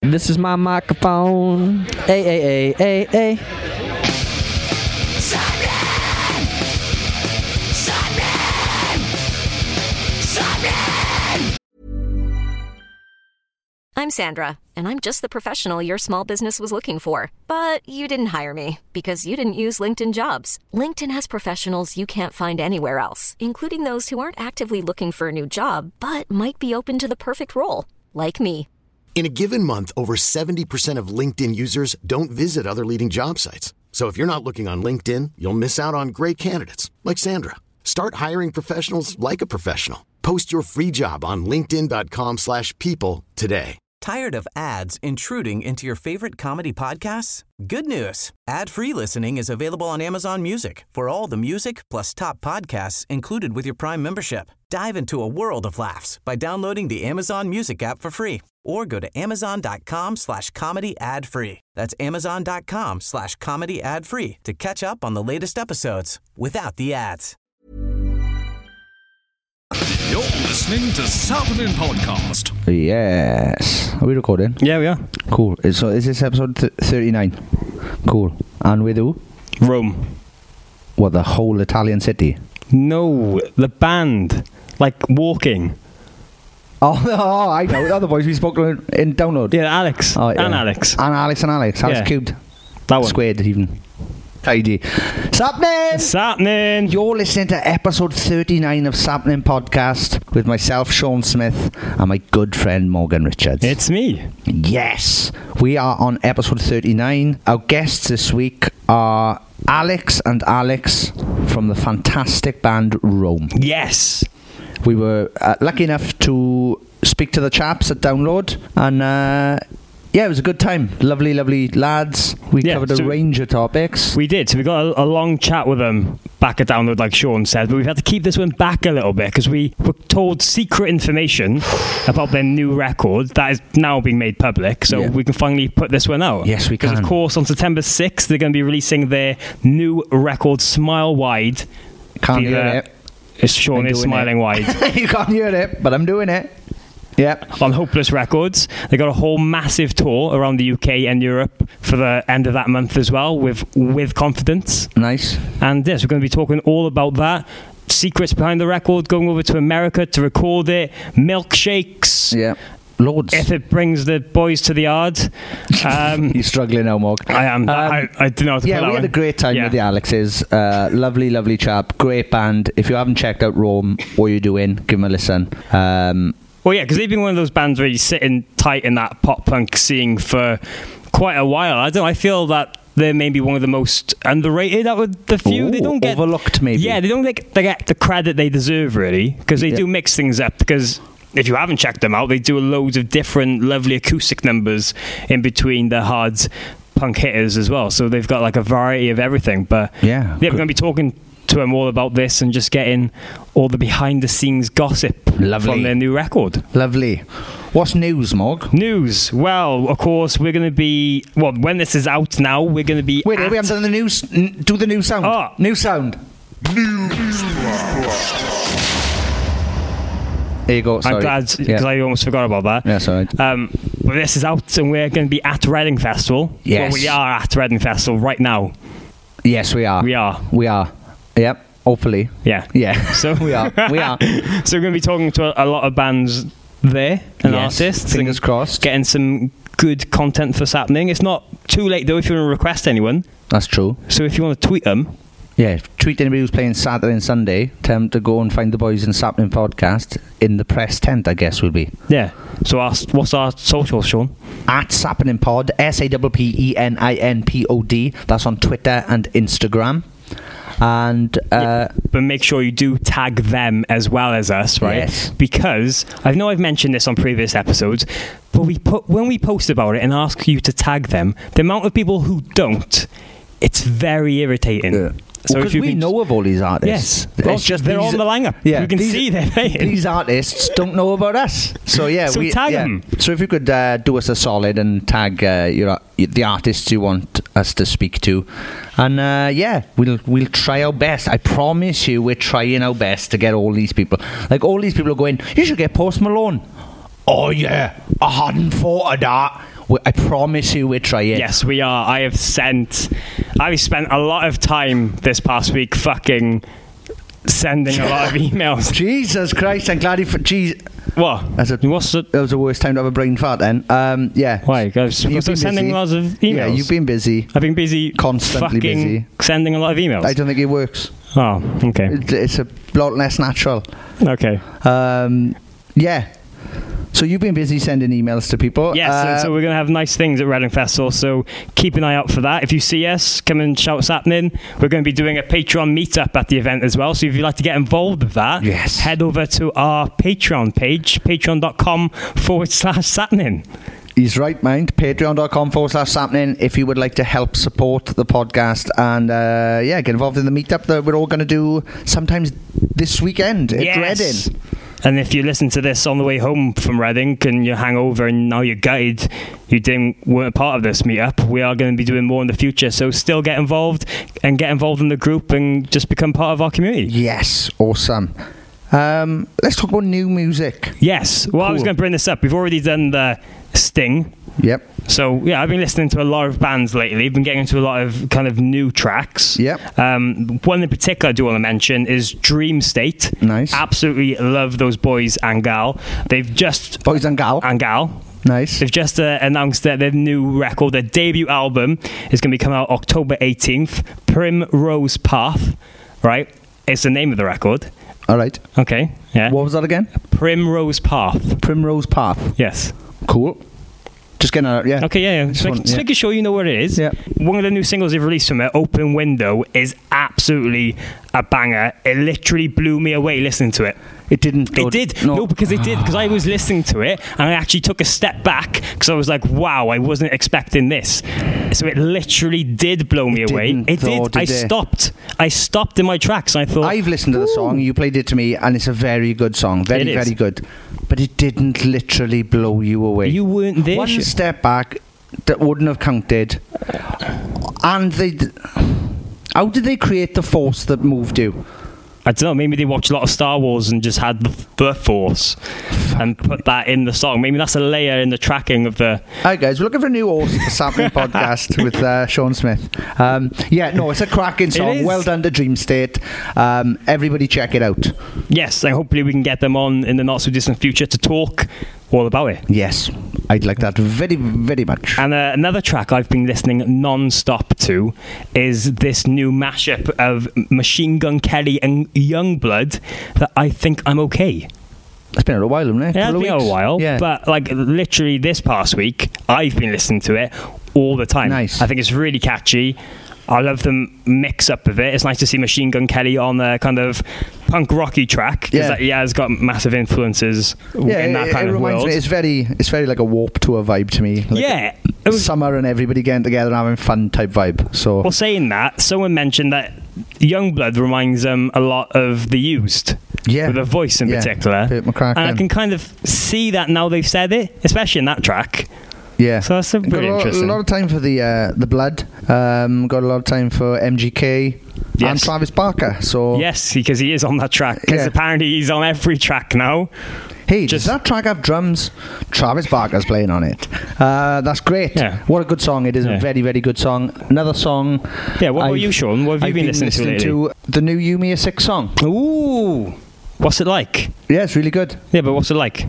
This is my microphone. Hey. I'm Sandra, and I'm just the professional your small business was looking for. But you didn't hire me because you didn't use LinkedIn Jobs. LinkedIn has professionals you can't find anywhere else, including those who aren't actively looking for a new job, but might be open to the perfect role, like me. In a given month, over 70% of LinkedIn users don't visit other leading job sites. So if you're not looking on LinkedIn, you'll miss out on great candidates like Sandra. Start hiring professionals like a professional. Post your free job on linkedin.com/people today. Tired of ads intruding into your favorite comedy podcasts? Good news. Ad-free listening is available on Amazon Music for all the music plus top podcasts included with your Prime membership. Dive into a world of laughs by downloading the Amazon Music app for free or go to amazon.com/comedy ad-free. That's amazon.com/comedy ad-free to catch up on the latest episodes without the ads. You're listening to Sappenin Podcast. Yes. Are we recording? Yeah, we are. Cool. So is this episode 39? Cool. And with who? Rome. What, the whole Italian city? No, the band. Like walking. Oh, I know. The other boys we spoke to in Download. Yeah, Alex. Oh, yeah. And Alex. Alex Yeah. cubed. That one. Squared even. Tidy. Sappenin! You're listening to episode 39 of Sappenin Podcast with myself, Sean Smith, and my good friend Morgan Richards. It's me. Yes. We are on episode 39. Our guests this week are Alex and Alex from the fantastic band Rome. Yes. We were lucky enough to speak to the chaps at Download, and yeah, it was a good time. Lovely, lovely lads. We covered a range of topics. We did. So we got a long chat with them back at Download, like Sean said, but we've had to keep this one back a little bit because we were told secret information about their new record that is now being made public, so we can finally put this one out. Yes, we can. Because, of course, on September 6th, they're going to be releasing their new record, Smile Wide. Can't hear it. Sean is smiling wide. You can't hear it, but I'm doing it. Yeah. On Hopeless Records. They got a whole massive tour around the UK and Europe for the end of that month as well with Confidence. Nice. And yes, we're going to be talking all about that. Secrets behind the record, going over to America to record it, milkshakes. Yeah. Loads. If it brings the boys to the yard. You're struggling now, Morg. I am. I don't know how to put that we had a great time with the Alexes. Lovely, lovely chap. Great band. If you haven't checked out Rome, what are you doing? Give them a listen. Well, yeah, because they've been one of those bands really sitting tight in that pop punk scene for quite a while. I feel that they're maybe one of the most underrated out of the few. They don't get overlooked, maybe. Yeah, they don't get the credit they deserve, really, because they do mix things up. Because if you haven't checked them out, they do loads of different lovely acoustic numbers in between the hard punk hitters as well. So they've got like a variety of everything. But we're going to be talking to them all about this and just getting all the behind the scenes gossip from their new record. Lovely. What's news, Morg? News. Well, of course, we're going to be... Well, when this is out now, we're going to be... Wait, we haven't done the news... Do the new sound. Oh. New sound. There you go, sorry. I'm glad, because I almost forgot about that. Yeah, sorry. Well, this is out, and we're going to be at Reading Festival. Yes. Well, we are at Reading Festival right now. Yes, we are. We are. Yep, hopefully. Yeah. So we are. So we're going to be talking to a lot of bands there and artists. Fingers crossed. Getting some good content for Sappening. It's not too late, though, if you want to request anyone. That's true. So if you want to tweet them... Yeah, tweet anybody who's playing Saturday and Sunday. Tell them to go and find the boys in Sappening Podcast in the press tent, I guess, will be. Yeah. So what's our socials, Sean? At Sappening Pod, SAPPENINPOD. That's on Twitter and Instagram. And but make sure you do tag them as well as us, right? Yes. Because I know I've mentioned this on previous episodes, but when we post about it and ask you to tag them, the amount of people who don't, it's very irritating. Yeah. So because we know of all these artists. Yes, it's just they're on the lineup. Yeah, you can see they're playing. These artists don't know about us. So we tag them. So if you could do us a solid and tag the artists you want us to speak to, and we'll try our best. I promise you, we're trying our best to get all these people. Like all these people are going, you should get Post Malone. Oh yeah, I hadn't thought of that. I promise you we're trying. Yes, we are. I've spent a lot of time this past week fucking sending a lot of emails. Jesus Christ, I'm glad What? That was the worst time to have a brain fart then. Yeah. Why? Because sending lots of emails. Yeah, you've been busy. I've been busy. Constantly busy. Sending a lot of emails. I don't think it works. Oh, okay. It's a lot less natural. Okay. Yeah. So you've been busy sending emails to people. Yes, and so we're going to have nice things at Reading Festival, so keep an eye out for that. If you see us, come and shout what's happening. We're going to be doing a Patreon meetup at the event as well, so if you'd like to get involved with that, head over to our Patreon page, patreon.com/Sapnin. He's right, mind. Patreon.com/Sapnin if you would like to help support the podcast and get involved in the meetup that we're all going to do sometimes this weekend at Reading. And if you listen to this on the way home from Reading and you're hangover and now you're gutted, weren't a part of this meetup, we are going to be doing more in the future. So still get involved and get involved in the group and just become part of our community. Yes, awesome. Let's talk about new music. Yes. Well, cool. I was going to bring this up. We've already done the Sting. Yep. So, yeah, I've been listening to a lot of bands lately. I've been getting into a lot of kind of new tracks. Yep. One in particular I do want to mention is Dream State. Nice. Absolutely love those boys and gal. They've just... Boys and gal. And gal. Nice. They've just announced that their new record, their debut album, is going to be coming out October 18th. Primrose Path, right? It's the name of the record. All right. Okay, yeah. What was that again? Primrose Path. Primrose Path. Yes. Cool. Just getting out, yeah. Okay, yeah. Just making sure you know what it is. Yeah. One of the new singles they've released from it, Open Window, is absolutely a banger. It literally blew me away listening to it. It didn't. It did. No, because it did. Because I was listening to it and I actually took a step back because I was like, wow, I wasn't expecting this. So it literally did blow me away. It did. I stopped in my tracks and I thought... I've listened to the song, you played it to me, and it's a very good song. Very, very good. But it didn't literally blow you away. You weren't there. One step back, that wouldn't have counted. And how did they create the force that moved you? I don't know, maybe they watched a lot of Star Wars and just had the Force and put that in the song. Maybe that's a layer in the tracking of the... Hi guys, we're looking for a new host for Sapling Podcast with Sean Smith. It's a cracking song. Well done to Dream State. Everybody check it out. Yes, and hopefully we can get them on in the not so distant future to talk all about it. Yes, I'd like that very, very much. And another track I've been listening non-stop to is this new mashup of Machine Gun Kelly and Youngblood that I Think I'm Okay. It's been a while, hasn't it? Yeah, it's been a while. Yeah. But like literally this past week, I've been listening to it all the time. Nice. I think it's really catchy. I love the mix up of it. It's nice to see Machine Gun Kelly on a kind of punk rocky track because he has got massive influences in that kind of world. Me, it's very like a Warped Tour vibe to me. Like summer and everybody getting together and having fun type vibe. So, well, saying that, someone mentioned that Youngblood reminds them a lot of The Used. Yeah. With a voice in particular. And I can kind of see that now they've said it, especially in that track. Yeah, so that's pretty interesting. A lot of time for the Blood. Got a lot of time for MGK and Travis Barker. So yes, because he is on that track. Because apparently he's on every track now. Hey, does that track have drums? Travis Barker's playing on it. That's great. Yeah. What a good song it is. A very, very good song. Another song. Yeah. What about you, Sean? What have you been listening to lately? To the new Yumi 6 song. Ooh, what's it like? Yeah, it's really good. Yeah, but what's it like?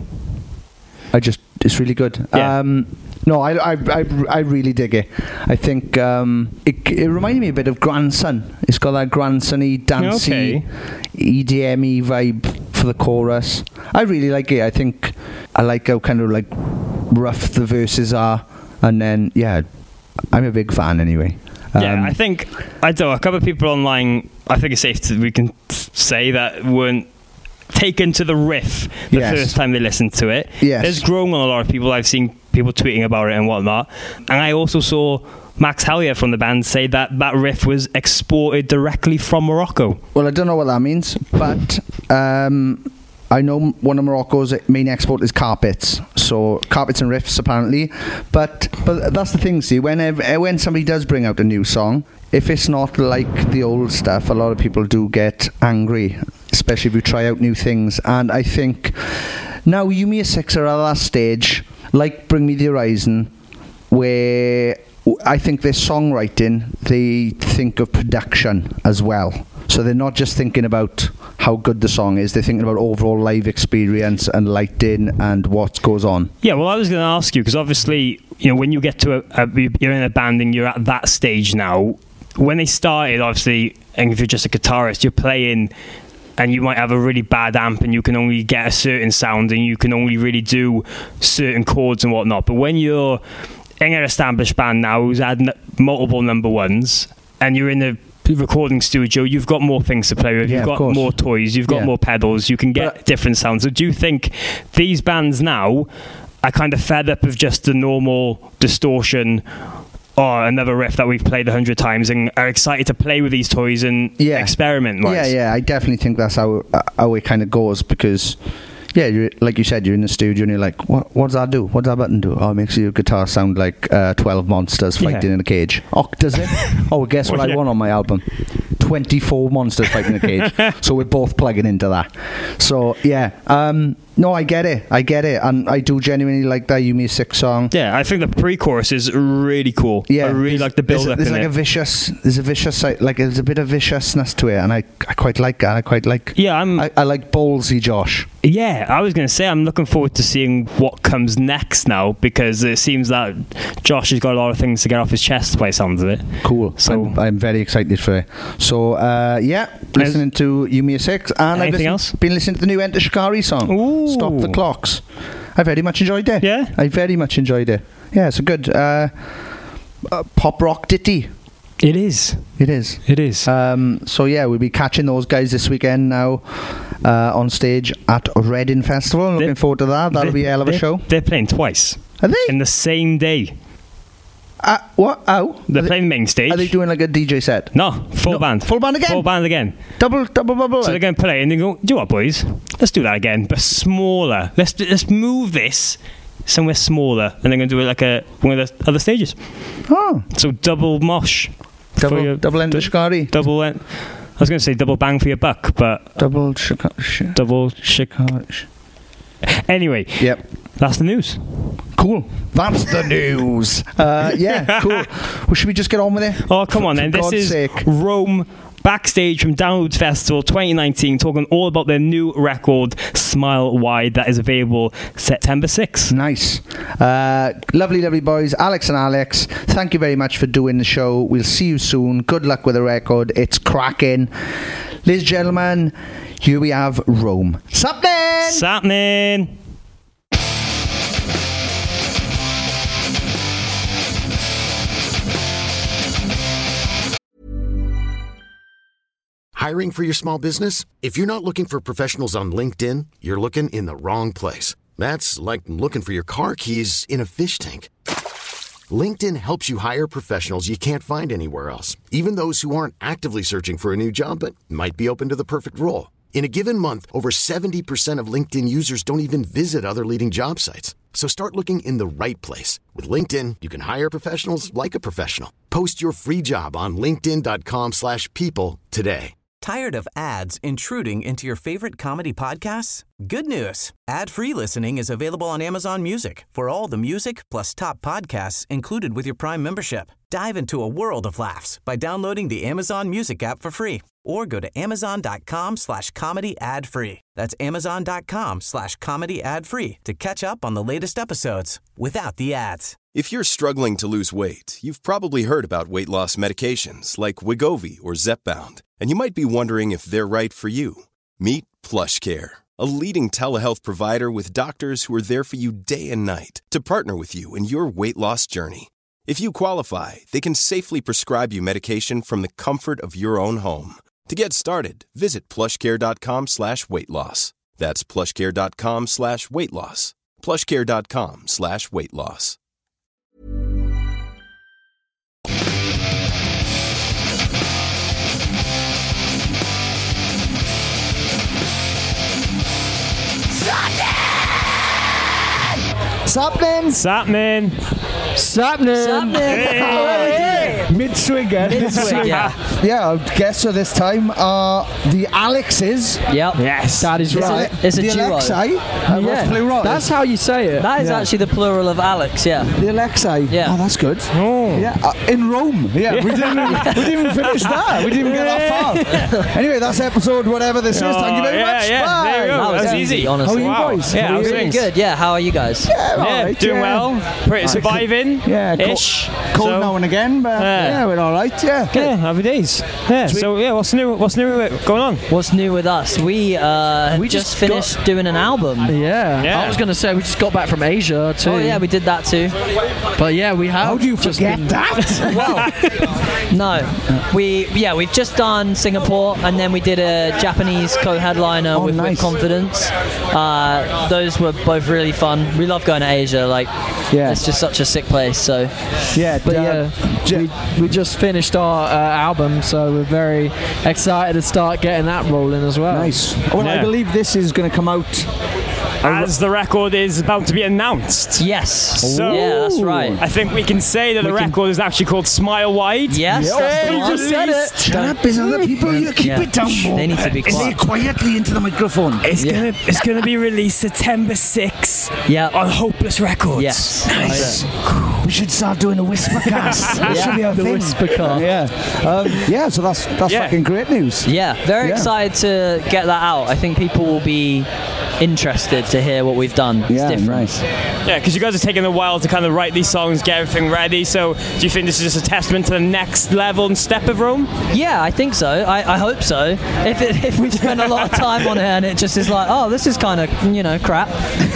It's really good. Yeah. No, I really dig it. I think it reminded me a bit of Grandson. It's got that Grandson-y, dancey, EDM-y vibe for the chorus. I really like it. I think I like how kind of like rough the verses are, and then I'm a big fan anyway. I think a couple of people online. I think it's safe we can say that weren't taken to the riff the first time they listened to it. Yes. There's grown on a lot of people. I've seen people tweeting about it and whatnot. And I also saw Max Hellier from the band say that riff was exported directly from Morocco. Well, I don't know what that means, but I know one of Morocco's main export is carpets. So carpets and riffs, apparently. But that's the thing, see, when somebody does bring out a new song, if it's not like the old stuff, a lot of people do get angry, especially if you try out new things. And I think now Yumi 6 are at that stage, like Bring Me the Horizon, where I think their songwriting, they think of production as well. So they're not just thinking about how good the song is, they're thinking about overall live experience and lighting and what goes on. Yeah, well, I was going to ask you, because obviously, you know, when you get to you're in a band and you're at that stage now, when they started, obviously, and if you're just a guitarist, you're playing and you might have a really bad amp and you can only get a certain sound and you can only really do certain chords and whatnot. But when you're in an established band now who's had multiple number ones and you're in a recording studio, you've got more things to play with, you've got more toys, you've got more pedals, you can get different sounds. So do you think these bands now are kind of fed up of just the normal distortion or another riff that we've played 100 times and are excited to play with these toys and experiment? Yeah, I definitely think that's how it kind of goes, because like you said, you're in the studio and you're like, what does that do? What does that button do? Oh, it makes your guitar sound like 12 monsters fighting in a cage. Oh, does it? Oh, guess what I want on my album? 24 monsters fighting in a cage. So we're both plugging into that. So, no, I get it. And I do genuinely like that You Me 6 song. Yeah, I think the pre-chorus is really cool. Yeah, I really like the build-up in it. There's a bit of viciousness to it, and I quite like that. I like ballsy Josh. Yeah, I was going to say I'm looking forward to seeing what comes next now, because it seems that Josh has got a lot of things to get off his chest by the sounds of it. Cool. So I'm very excited for it. So, listening to You Me 6. And I've been listening to the new Enter Shikari song. Ooh. Stop the Clocks. I very much enjoyed it. Yeah? I very much enjoyed it. Yeah, it's a good pop rock ditty. It is. So we'll be catching those guys this weekend now on stage at Reading Festival. I'm looking forward to that. That'll be a hell of a show. They're playing twice. Are they? In the same day. What? How? They're playing main stage. Are they doing like a DJ set? No, full band. Full band again? Full band again. Double. So they're going to play and they go, do you know what, boys? Let's do that again, but smaller. Let's move this somewhere smaller, and they're going to do it like one of the other stages. Oh. So double mosh. Double Enter Shikari. I was going to say double bang for your buck, but... Double Shikari. Anyway. Yep. That's the news. Cool. That's the news. Cool. Well, should we just get on with it? Oh, come on then. This is Rome backstage from Downloads Festival 2019, talking all about their new record, Smile Wide, that is available September 6th. Nice. Lovely boys. Alex and Alex, thank you very much for doing the show. We'll see you soon. Good luck with the record. It's cracking. Ladies and gentlemen, here we have Rome. Sapnin! Hiring for your small business? If you're not looking for professionals on LinkedIn, you're looking in the wrong place. That's like looking for your car keys in a fish tank. LinkedIn helps you hire professionals you can't find anywhere else, even those who aren't actively searching for a new job but might be open to the perfect role. In a given month, over 70% of LinkedIn users don't even visit other leading job sites. So start looking in the right place. With LinkedIn, you can hire professionals like a professional. Post your free job on linkedin.com/people today. Tired of ads intruding into your favorite comedy podcasts? Good news. Ad-free listening is available on Amazon Music for all the music plus top podcasts included with your Prime membership. Dive into a world of laughs by downloading the Amazon Music app for free or go to amazon.com/comedy ad-free. That's amazon.com/comedy ad-free to catch up on the latest episodes without the ads. If you're struggling to lose weight, you've probably heard about weight loss medications like Wegovy or Zepbound, and you might be wondering if they're right for you. Meet PlushCare, a leading telehealth provider with doctors who are there for you day and night to partner with you in your weight loss journey. If you qualify, they can safely prescribe you medication from the comfort of your own home. To get started, visit plushcare.com/weightloss. That's plushcare.com/weightloss. plushcare.com/weightloss. Sapnin. Mid-swig, Yeah, I guess so this time the Alexes. Yep. Yes. That is right. It's a the duo. Alexei. What's plural? That's how you say it. That is actually the plural of Alex, yeah. The Alexei. Yeah. Oh, that's good. Oh. Yeah, in Rome. Yeah, we didn't even finish that. We didn't even get that far. Anyway, that's episode whatever this is. Thank you very much. Yeah, Bye. there you go. That was easy. honestly. How are you boys? Yeah, How are you? Really good, yeah. How are you guys? Yeah, all right, doing well. Pretty surviving. Yeah, ish. Cold So- now and again, but yeah, we're all right. Yeah. Yeah, happy days. Yeah. So yeah, what's new? What's new going on? What's new with us? We just finished doing an album. Yeah. Yeah. I was going to say we just got back from Asia too. Oh yeah, we did that too. But yeah, we have. How do you forget that? No, we've just done Singapore, and then we did a Japanese co-headliner with nice. Confidence. Those were both really fun. We love going to Asia. Like, Yeah. it's just such a sick place. So Yeah, But we just finished our album, so we're very excited to start getting that rolling as well. nice. Well, I Yeah. believe this is going to come out. As the record is about to be announced. yes, So- yeah, that's right. I think we can say that the record is actually called Smile Wide. Yes, that's the you one. just said it. Shut up, there's other people. You keep Yeah. it down more. They need to be Say quiet. quietly into the microphone. It's gonna be released September 6th Yeah. on Hopeless Records. Yes. Nice. We should start doing a whisper cast. That should be our thing. Whisper cast. Yeah, so that's Yeah. fucking great news. Yeah, very Yeah. excited to get that out. I think people will be interested to hear what we've done. It's Yeah, different. nice. Yeah, because you guys are taking a while to kind of write these songs, get everything ready. So, do you think this is just a testament to the next level and step of Rome? Yeah, I think so. I hope so. If we spend a lot of time on it and it just is like, oh, this is kind of crap,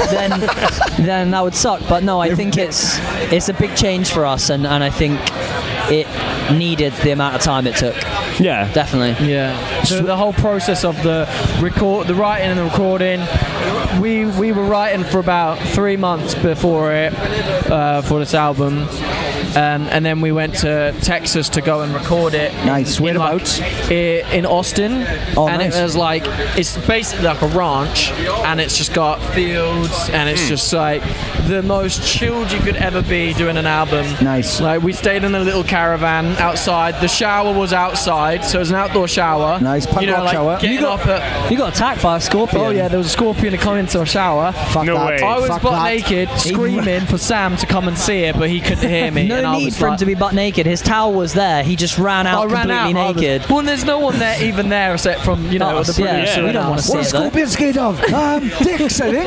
then that would suck. But no, I think it's a big change for us, and I think it needed the amount of time it took. Yeah. Definitely. Yeah. So the whole process of the writing and the recording, we were writing for about 3 months before it, for this album. And then we went to Texas to go and record it. Nice. Whereabouts? In Austin. Oh, and nice. it was like, it's basically like a ranch, and it's just got fields, and it's just like the most chilled you could ever be doing an album. Nice. Like, we stayed in a little caravan outside. The shower was outside, so it was an outdoor shower. Nice, punk rock shower. Getting up at, You got attacked by a scorpion. oh yeah, there was a scorpion that come into our shower. Fuck No that. way. I was Fuck butt that. naked, screaming for Sam to come and see it, but he couldn't hear me. and No I need was for him like- to be butt naked. His towel was there. He just ran out I ran completely out. naked. Well, there's no one there, even there, except from the Us, producer. yeah. We don't want to see What are it though. scorpions scared of? Dicks, I think.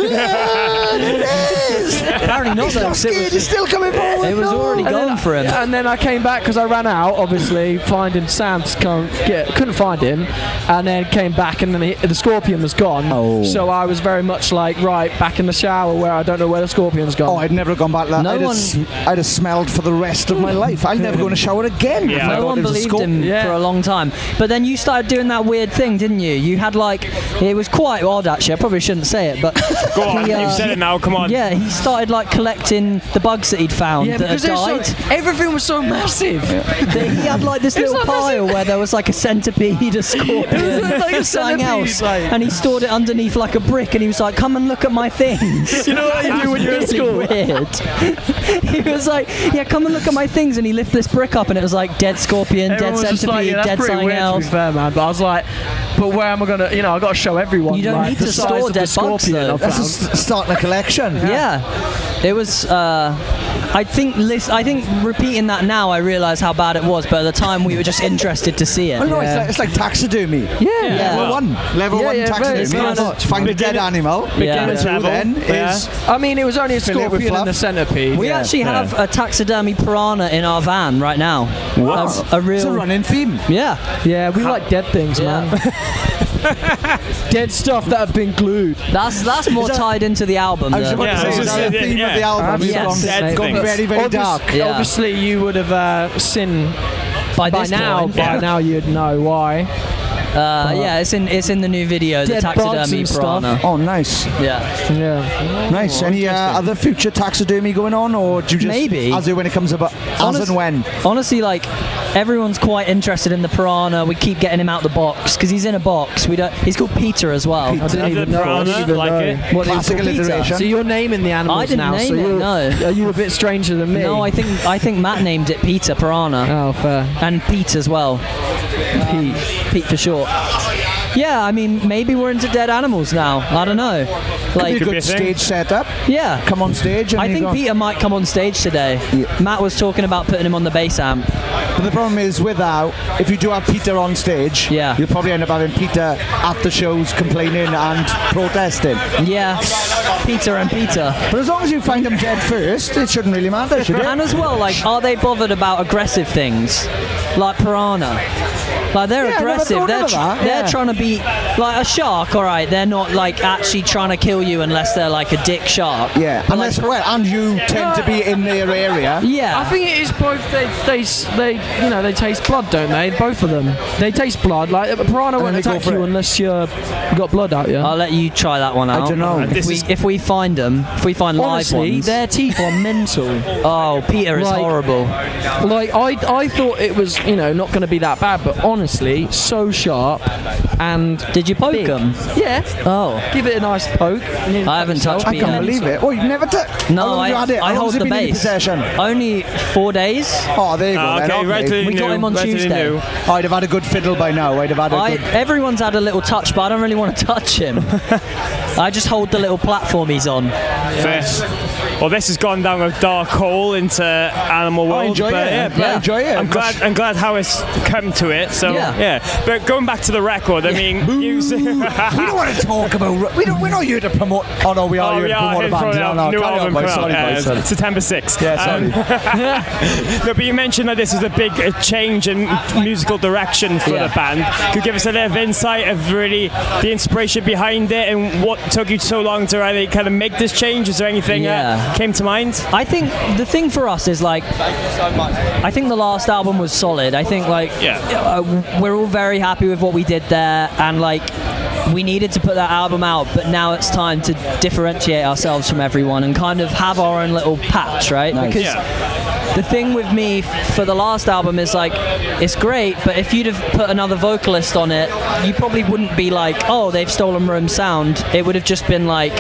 Yeah, it is. Apparently not He's though. not 'cause it scared. was- He's still coming forward. It was No. already going for him. And then I came back because I ran out, obviously, finding Sam to come couldn't find him, and then came back, and then the scorpion was gone. Oh. So I was very much like, right, back in the shower where I don't know where the scorpion's gone. Oh, I'd never gone back to that. No I'd, one- I'd have smelled for the rest of my life. I'll never go in a shower again. Yeah. if I No thought one it was a believed scorpion. him Yeah. for a long time. But then you started doing that weird thing, didn't you? You had it was quite odd actually. I probably shouldn't say it, but Go on, he, you've said it now. Come on. yeah, he started collecting the bugs that he'd found yeah, that because had they're died. so, everything was so massive. He had this It was little pile where there was a centipede, a scorpion, like a something centipede, else, like- and he stored it underneath like a brick, and he was like, "Come and look at my things." You know what you do when you're at school? Weird. He was like, "Yeah, come and look at my things," and he lifted this brick up, and it was like dead scorpion, Everyone dead was just like, centipede, yeah, that's dead pretty something weird, else. to be fair, man. But I was like, but where am I gonna? I got to show everyone. You don't like, need the to size store of dead the scorpion bugs, though. I've That's found. starting a collection. Yeah, it was. I think repeating that now, I realise how bad it was. But at the time, we were just interested to see it. Oh, no, it's like taxidermy. Yeah. Level one Yeah, taxidermy. it's kind of- Find a dead animal. Yeah. Level two level. then Yeah. is I mean, it was only a Fill it with scorpion and fluff. a centipede. We actually have a taxidermy piranha in our van right now. What? A it's real. a running theme. Yeah. Yeah, we like dead things, man. Dead stuff that have been glued. That's more tied into the album. I was though. about Yeah, to I was say, just is that the saying, theme yeah. of the album? Yes. It's Dead gone things. very, very dark. Yeah. Obviously, you would have seen By by this now. point, By now, you'd know why. yeah, it's in the new video, the Dead bugs taxidermy and stuff. piranha. Oh, nice. Yeah. Yeah. Nice. Any other future taxidermy going on, or do you just Maybe. as it when it comes about as and when? Honestly, everyone's quite interested in the piranha. We keep getting him out the box because he's in a box. He's called Peter as well. I didn't even know. What Classic alliteration. So you're naming the animals I didn't now. name it. No. Are you a bit stranger than me? No, I think Matt named it Peter Piranha. Oh, fair. And Pete as well. Pete for short. Yeah, I mean, maybe we're into dead animals now. I don't know. Like a good stage setup. Yeah. Come on stage. I think Peter might come on stage today. Yeah. Matt was talking about putting him on the bass amp. But the problem is if you do have Peter on stage, you'll probably end up having Peter at the shows complaining and protesting. Yeah. Peter and Peter. But as long as you find them dead first, it shouldn't really matter, should it? And as well, like, are they bothered about aggressive things? Like piranha? Like, they're aggressive. They're trying to be like a shark. All right, they're not like actually trying to kill you unless they're like a dick shark. Yeah, unless and you tend to be in their area. Yeah, I think it is both. They taste blood, don't they? Both of them. They taste blood. Like a piranha won't attack you unless you got blood out. Yeah. I'll let you try that one out. I don't know. If we find them, if we find live ones, their teeth are mental. Oh, Peter is horrible. Like I thought it was not going to be that bad, but honestly, so sharp. And did you poke them? Yeah. Oh, give it a nice poke. I haven't touched Peter. I can't believe it. Oh, you've never touched? No, I hold the base. Only 4 days. Oh, there you go. Okay, we got him on Tuesday. I'd have had a good fiddle by now. Everyone's had a little touch, but I don't really want to touch him. I just hold the little platform he's on. Yes. Well, this has gone down a dark hole into Animal World. I enjoy it. I'm glad how it's come to it. So But going back to the record, I mean, we don't want to talk about. We're not here to promote. Oh no, we are here to promote a band. New album. Sorry. September 6th. Yeah, sorry. No, but you mentioned that this is a big change in musical direction for the band. Could you give us a little insight of really the inspiration behind it and what took you so long to really kind of make this change? Is there anything that came to mind? I think the thing for us is like, I think the last album was solid. I think we're all very happy with what we did there, and like we needed to put that album out, but now it's time to differentiate ourselves from everyone and kind of have our own little patch, right? Nice. Because the thing with me for the last album is like, it's great, but if you'd have put another vocalist on it, you probably wouldn't be like, oh, they've stolen Rome's sound. It would have just been like,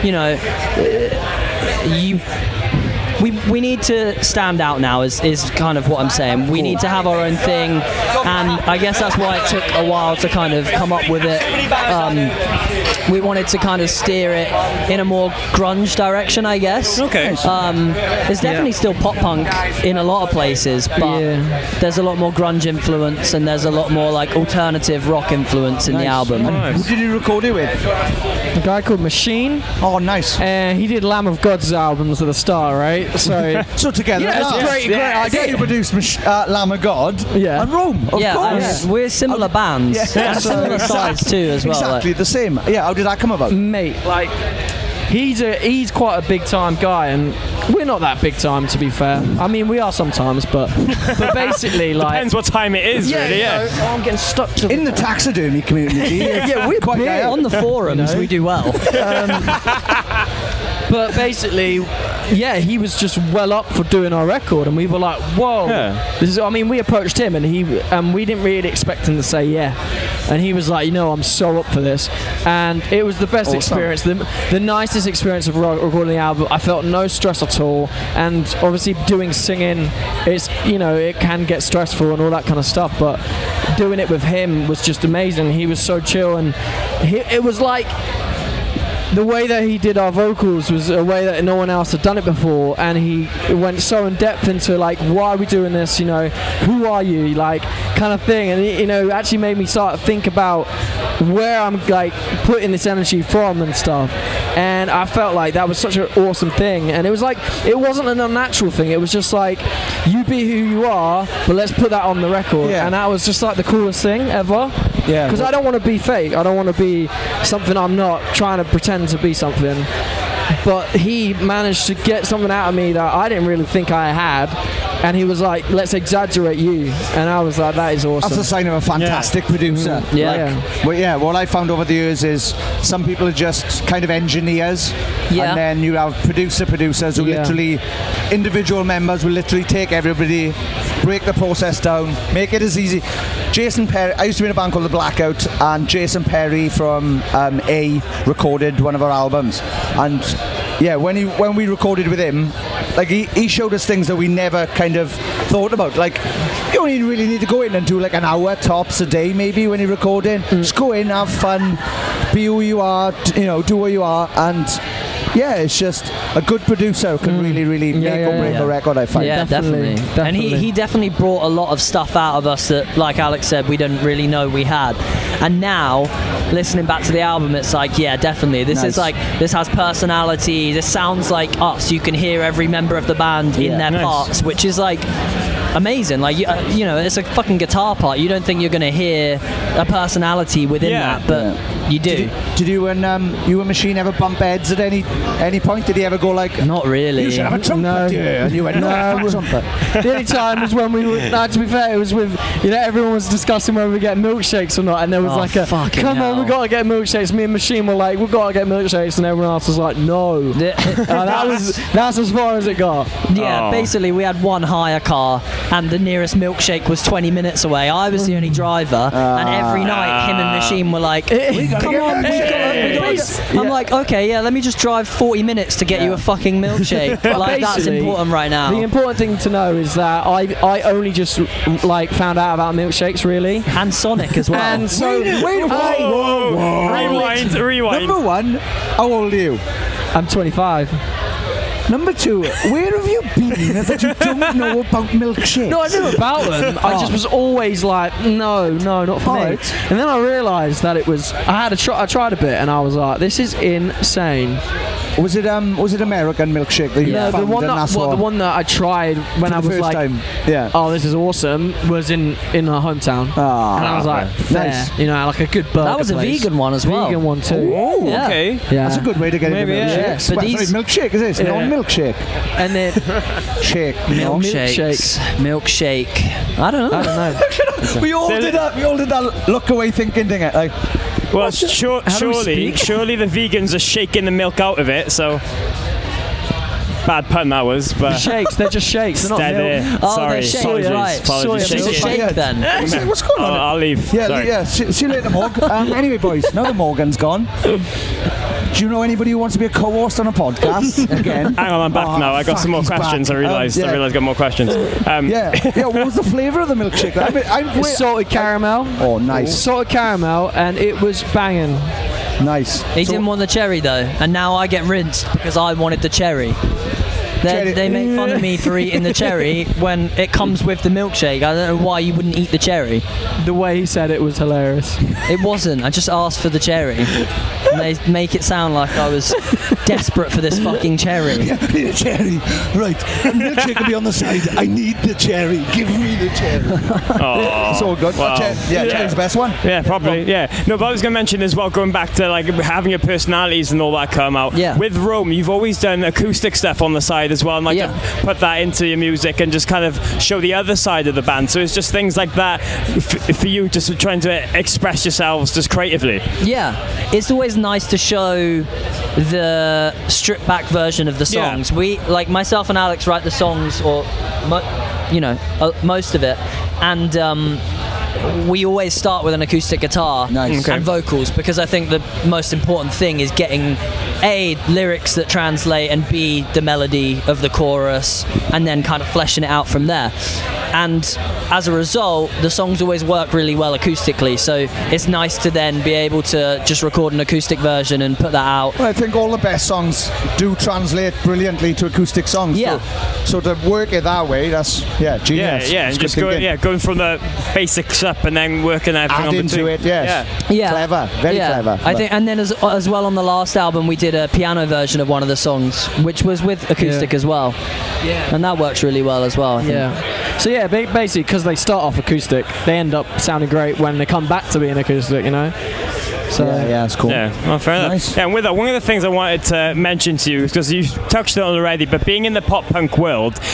we need to stand out now is kind of what I'm saying. We need to have our own thing, and I guess that's why it took a while to kind of come up with it. We wanted to kind of steer it in a more grunge direction, I guess. Okay. There's definitely still pop punk in a lot of places, but there's a lot more grunge influence, and there's a lot more like alternative rock influence in the album. Who did you record it with? A guy called Machine. Oh, nice. He did Lamb of God's albums at the start, right? So together, it's great idea. You produced Lamb of God and Rome, of course. We're similar bands. And similar size too, as well. Exactly the same. Yeah, how did that come about? Mate, like, he's quite a big time guy, and we're not that big time, to be fair. I mean, we are sometimes, but basically, like, depends what time it is, really. I'm getting stuck to in the taxidermy community. We're quite big. On the forums, we do well. But basically, he was just well up for doing our record, and we were like, whoa. We approached him, and we didn't really expect him to say and he was like, I'm so up for this, and it was the best experience, the nicest experience of recording the album. I felt no stress at all, and obviously doing singing, it's it can get stressful and all that kind of stuff, but doing it with him was just amazing. He was so chill, and it was like, the way that he did our vocals was a way that no one else had done it before, and he went so in depth into like, why are we doing this, who are you, like, kind of thing, and it actually made me start to think about where I'm like putting this energy from and stuff, and I felt like that was such an awesome thing, and it was like, it wasn't an unnatural thing, it was just like, you be who you are, but let's put that on the record, and that was just like the coolest thing ever. Because I don't want to be fake. I don't want to be something I'm not, trying to pretend to be something. But he managed to get something out of me that I didn't really think I had. And he was like, let's exaggerate you. And I was like, that is awesome. That's a sign of a fantastic producer. What I found over the years is some people are just kind of engineers. And then you have producers who literally, individual members will literally take everybody break the process down, make it as easy. Jason Perry, I used to be in a band called The Blackout, and Jason Perry from A recorded one of our albums, and yeah, when we recorded with him, like he showed us things that we never kind of thought about. Like, you only really need to go in and do like an hour tops a day, maybe, when you're recording. Just go in, have fun, be who you are, do what you are, and yeah, it's just a good producer can really make or break a record, I find. Yeah, definitely. And he definitely brought a lot of stuff out of us that, like Alex said, we didn't really know we had. And now, listening back to the album, it's like, yeah, definitely. This is like, this has personality. This sounds like us. You can hear every member of the band in their parts, which is like amazing. Like, it's a fucking guitar part. You don't think you're going to hear a personality within that, but you do. Did you and you and Machine ever bump heads at any point? Did he ever go like, not really? You should have a trumpet, and you went, no, trumpet. The only time was when we were, to be fair, it was with, everyone was discussing whether we get milkshakes or not, and there was come on, we got to get milkshakes. Me and Machine were like, we've got to get milkshakes, and everyone else was like, no. That's as far as it got. Yeah, basically we had one hire car, and the nearest milkshake was 20 minutes away. I was the only driver, and every night him and Machine were like, come on, I'm like, okay, yeah, let me just drive 40 minutes to get you a fucking milkshake. Like, that's important right now. The important thing to know is that I only just found out about milkshakes, really, and Sonic as well. And so wait, rewind. Number one, how old are you? I'm 25. Number two, where have you been that you don't know about milkshakes? No, I knew about them. I just was always like, no, not for me. And then I realised that it was. I tried a bit, and I was like, this is insane. Was it American milkshake that you found the one that I tried when I was like, time. oh, this is awesome, was in her hometown, and I was like, nice, like a good burger. That was place. A vegan one as well. Vegan one too. Ooh, okay. Yeah. That's a good way to get into milkshakes. But these milkshake is this? Non-milkshake. And then milkshake. I don't know. We all did that look away thinking thing. Like, well, surely the vegans are shaking the milk out of it, so bad pun that was, but they're just shakes, they're not milk. Oh, sorry, they're shakes, right. Apologies. It's a shake then. What's going on? I'll leave. Yeah, see you later, Morg. Anyway, boys, now that Morgan's gone, do you know anybody who wants to be a co-host on a podcast again? Hang on, I'm back now. I got some more questions. Back. I realised I got more questions. What was the flavour of the milkshake? Salted caramel. Oh, nice. Salted caramel, and it was banging. Nice. He didn't want the cherry though, and now I get rinsed because I wanted the cherry. They make fun of me for eating the cherry when it comes with the milkshake. I don't know why you wouldn't eat the cherry. The way he said it was hilarious. It wasn't. I just asked for the cherry. And they make it sound like I was desperate for this fucking cherry. Yeah, I need a cherry. Right. The milkshake will be on the side. I need the cherry. Give me the cherry. Oh, it's all good. Well, cherry's the best one. Yeah, probably. Yeah. No, but I was going to mention as well, going back to like having your personalities and all that come out. Yeah. With Rome, you've always done acoustic stuff on the side as well, and like to put that into your music and just kind of show the other side of the band. So it's just things like that for you, just trying to express yourselves just creatively. Yeah, it's always nice to show the stripped back version of the songs. We, like myself and Alex, write the songs, or most of it, and we always start with an acoustic guitar and vocals, because I think the most important thing is getting A, lyrics that translate, and B, the melody of the chorus, and then kind of fleshing it out from there. And as a result, the songs always work really well acoustically, so it's nice to then be able to just record an acoustic version and put that out. Well, I think all the best songs do translate brilliantly to acoustic songs. Yeah. So to work it that way, that's genius. Yeah, and just going from the basics up and then working everything add on into between. it. Yes. Yeah. Clever. Very clever. I think, and then as well on the last album we did a piano version of one of the songs, which was with acoustic as well. Yeah. And that works really well as well, I think. Yeah. So yeah, basically because they start off acoustic, they end up sounding great when they come back to being acoustic, So yeah, that's cool. Yeah, well, fair enough. Nice. Yeah, and with that, one of the things I wanted to mention to you, because you touched on it already, but being in the pop punk world,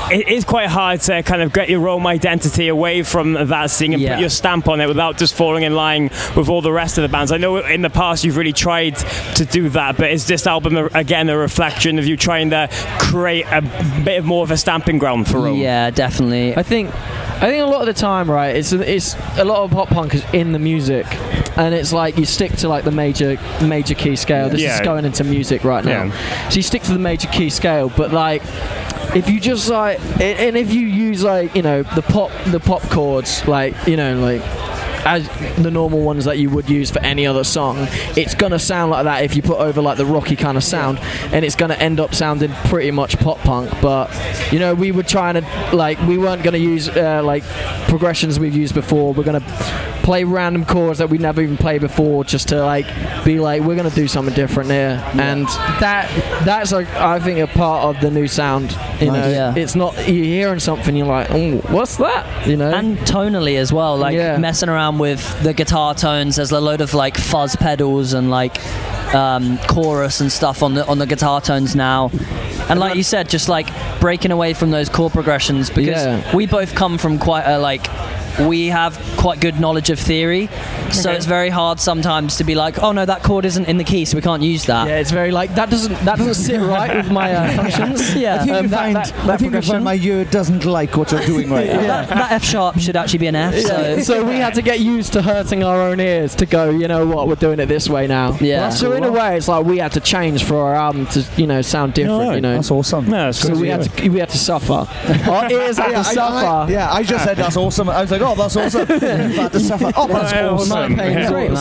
it is quite hard to kind of get your own identity away from that scene and put your stamp on it without just falling in line with all the rest of the bands. I know in the past you've really tried to do that, but is this album again a reflection of you trying to create a bit more of a stamping ground for Rome? Yeah, definitely. I think a lot of the time, right, it's a lot of pop punk is in the music, and it's like you stick to like the major key scale. This is going into music right now, so you stick to the major key scale. But like, if you just like, and if you use like, you know, the pop chords, like, you know, like as the normal ones that you would use for any other song, it's gonna sound like that if you put over like the rocky kind of sound, and it's gonna end up sounding pretty much pop punk. But you know, we were trying to, like, we weren't gonna use like progressions we've used before. We're gonna play random chords that we never even played before, just to like be like, we're gonna do something different here. And that's like, I think, a part of the new sound. You know, it's not, you're hearing something, you're like, oh, what's that? You know, and tonally as well, like messing around with the guitar tones. There's a load of like fuzz pedals and like chorus and stuff on the guitar tones now. And like you said, just like breaking away from those chord progressions, because we both come from quite a like, we have quite good knowledge of theory, so it's very hard sometimes to be like, oh no, that chord isn't in the key, so we can't use that. Yeah, it's very like, that doesn't sit right with my functions. I think you find my ear doesn't like what you're doing right now. That F sharp should actually be an F. So we had to get used to hurting our own ears to go, you know what, we're doing it this way now. Yeah. So in a way, it's like we had to change for our album to, you know, sound different. You know, that's awesome. No, so we had to suffer. Our ears had to suffer. I just said that's awesome. I was like, oh, that's awesome. Had to suffer. Oh, that's awesome. Great,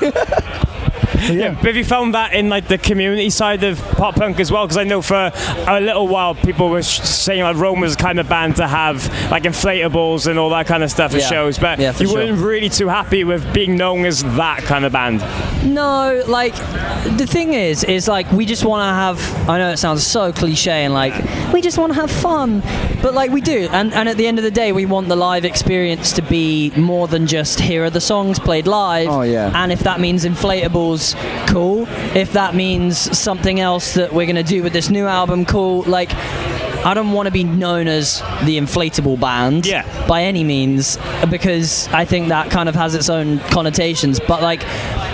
But have you found that in like the community side of pop punk as well? Because I know for a little while people were saying like Rome was the kind of band to have like inflatables and all that kind of stuff at shows, but you weren't really too happy with being known as that kind of band. No, like the thing is like we just want to have, I know it sounds so cliche and like we just want to have fun, but like we do, and at the end of the day we want the live experience to be more than just here are the songs played live. And if that means inflatables, cool. If that means something else that we're going to do with this new album, cool. Like, I don't want to be known as the inflatable band by any means, because I think that kind of has its own connotations, but like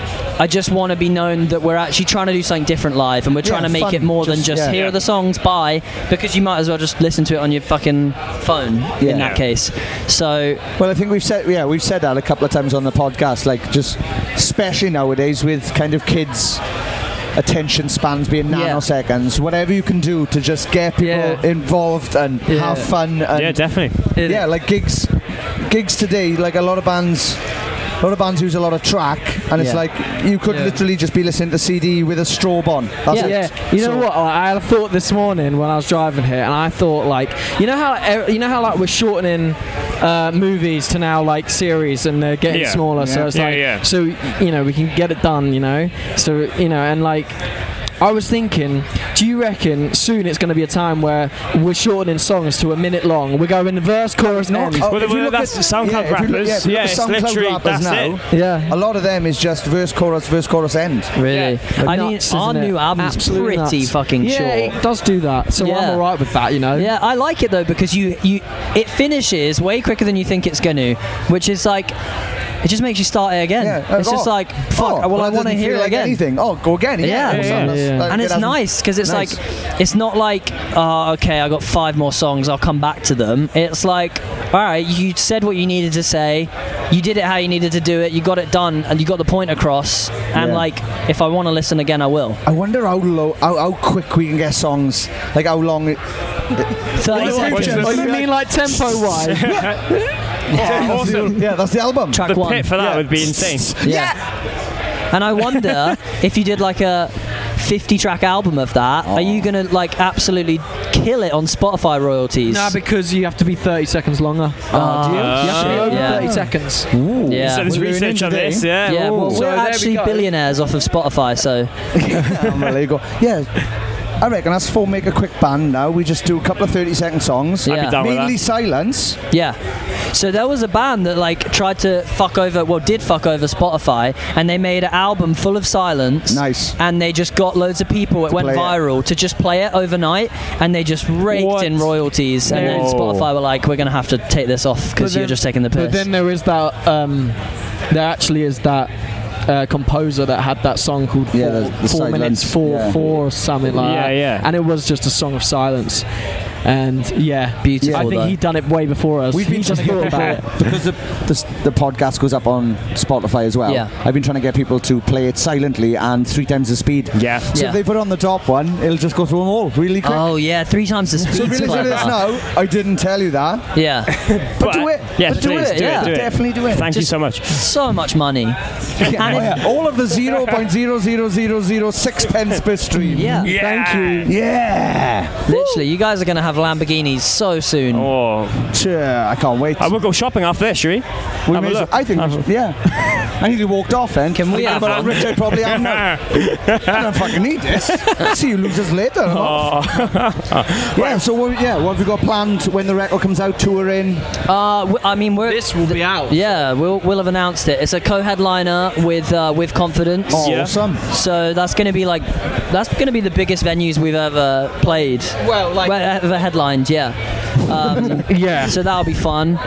I just want to be known that we're actually trying to do something different live, and we're trying to make it more than just here are the songs, bye, because you might as well just listen to it on your fucking phone in that case. So, well, I think we've said that a couple of times on the podcast, like just especially nowadays with kind of kids' attention spans being nanoseconds, whatever you can do to just get people involved and have fun. And definitely. Like gigs today, like a lot of bands use a lot of track, and it's like you could literally just be listening to CD with a strobe on. That's it. You know what? I thought this morning when I was driving here, and I thought like, you know how like we're shortening movies to now like series, and they're getting smaller. So it's like, so you know, we can get it done. You know, so you know, and like, I was thinking, do you reckon soon it's going to be a time where we're shortening songs to a minute long? We're going verse, chorus, and end. That's the SoundCloud rappers. It's literally rappers now. It. A lot of them is just verse, chorus, end. Really? I mean, our new album's pretty fucking short. Yeah, it does do that. So I'm alright with that, you know. Yeah, I like it though, because it finishes way quicker than you think it's going to, which is like, it just makes you start it again. It's just like, fuck, I want to hear it again. Anything. Oh, go again. And it's nice, because it's like, it's not like, oh, okay, I got 5 more songs, I'll come back to them. It's like, alright, you said what you needed to say, you did it how you needed to do it, you got it done, and you got the point across, and like, if I want to listen again, I will. I wonder how quick we can get songs, like how long 30 seconds. Oh, you mean like tempo-wise? Awesome. That's the album. Track the one. pit for that would be insane. And I wonder if you did like a 50-track album of that, are you gonna like absolutely kill it on Spotify royalties? Nah, because you have to be 30 seconds longer. Do you? You have to be over 30 seconds. Ooh. Yeah. So there's research on this. Well, we're actually billionaires off of Spotify, so. Well, there you go. Yeah. I reckon us four make a quick band now. We just do a couple of 30-second songs. Yeah. I'd be down with Mainly that. silence. Yeah. So there was a band that like tried to did fuck over Spotify, and they made an album full of silence. Nice. And they just got loads of people. It went play it. viral to just play it overnight, and they just raked in royalties. And then Whoa. Spotify were like, "We're gonna have to take this off because you're just taking the piss." But then there is that. There actually is that. Composer that had that song called the 4 silence. minutes 4 or something like that. Yeah. And it was just a song of silence. And yeah, Beautiful, I think though. he'd done it way before us. We've been He trying just to thought get about people, it. because the podcast goes up on Spotify as well. Yeah. I've been trying to get people to play it silently and 3 times the speed. Yeah. So Yeah. if they put on the top one, it'll just go through them all really quick. Oh yeah, 3 times the So speed's if you listen to this clever. now, I didn't tell you that. Yeah. But do it. Yes, But do please, it. do yeah. it. Definitely do it. Thank you Just- so much. So much money. And if, All of the 0.00006 pence per stream. yeah. Thank you. Yeah. Literally, you guys are gonna have Lamborghinis so soon. Oh, Sure, I can't wait. I will go shopping after this, shall we? We Have a may as- look. I think, yeah. I need to walked off then. Can we have But one? Rich, I probably am now. I don't fucking need this. I'll see you losers later. Yeah, so what have we got planned when the record comes out, touring? I mean, This will be out. Yeah, we'll have announced it. It's a co-headliner with Confidence. Awesome. So that's going to be the biggest venues we've ever played. Well, ever headlined, yeah. yeah. So that'll be fun.